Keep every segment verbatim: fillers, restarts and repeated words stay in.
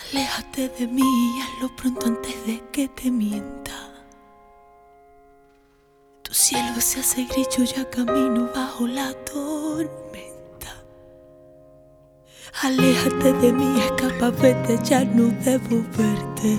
Aléjate de mí, hazlo pronto antes de que te mienta. Tu cielo se hace gris, yo ya camino bajo la tormenta. Aléjate de mí, escapa, vete, ya no debo verte.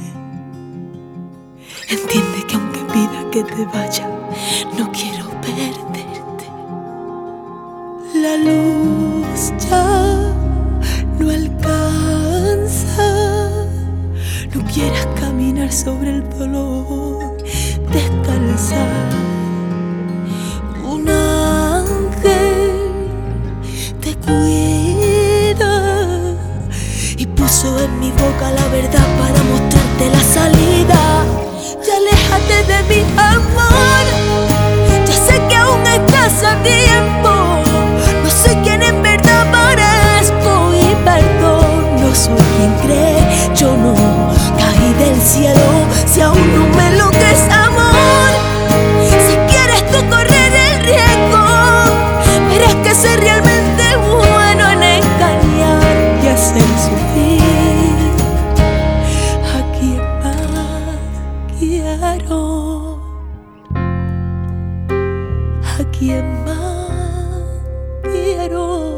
Entiende que aunque pida que te vaya, no quiero perderte. La luz ya no alcanza. No quieras caminar sobre el dolor, descalza. Un ángel te cuida y puso en mi boca la verdad para mostrarte la salida. Ya aléjate de mi amor, ya sé que aún estás a tiempo. No soy quien en verdad parezco y perdón, no soy quien cree, yo no caí del cielo. Si aún no me lo crees, amor, si quieres tú correr el riesgo, verás que soy realmente bueno en engañar y hacer sufrir. ¿A quién más quiero? ¿A quién más quiero?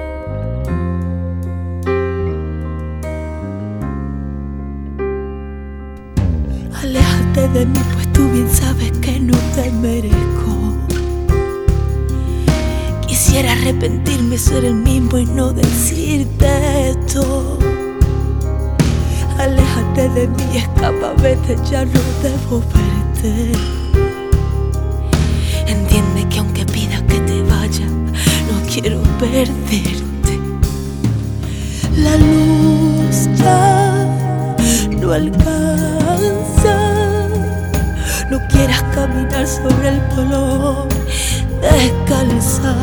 Aléjate de mí, pues tú bien sabes que no te merezco. Quisiera arrepentirme, ser el mismo y no decirte esto. Aléjate de mí, escapa, vete, ya no debo verte. Entiende que aunque pidas que te vaya, no quiero perderte. La luz ya no alcanza. No quieras caminar sobre el dolor, descalza.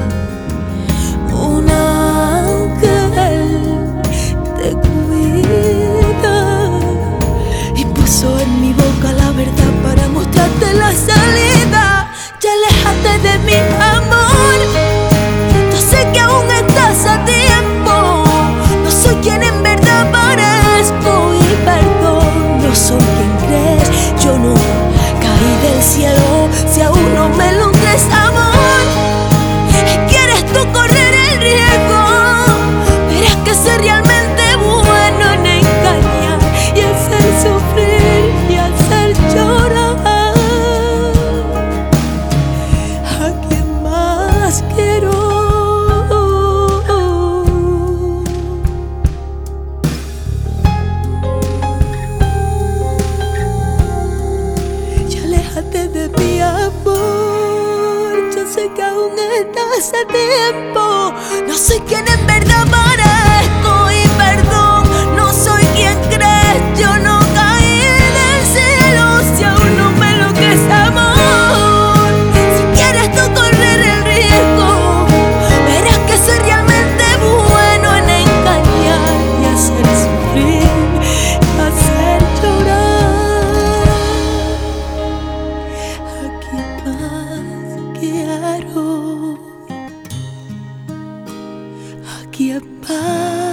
Un ángel te cuida y puso en mi boca la verdad para mostrarte la salida. Ya aléjate de mi amor, yo sé que aún estás a tiempo. No soy quien en verdad parezco y perdón, no soy quien crees, yo no caí del cielo. Si aún no me lo crees, amor, quieres tú correr el riesgo, verás que soy realmente bueno en engañar y hacer sufrir y hacer llorar. ¿A quién más quiero? Aléjate de mi amor, yo sé que aún estás a tiempo. No soy quien en verdad parezco y perdón, no soy quien crees, yo no caí del cielo. Si aún no me lo crees, amor, si quieres tú correr el riesgo, verás que soy realmente bueno en engañar y hacer sufrir y hacer llorar. ¿A quién más quiero? ¿A quién más?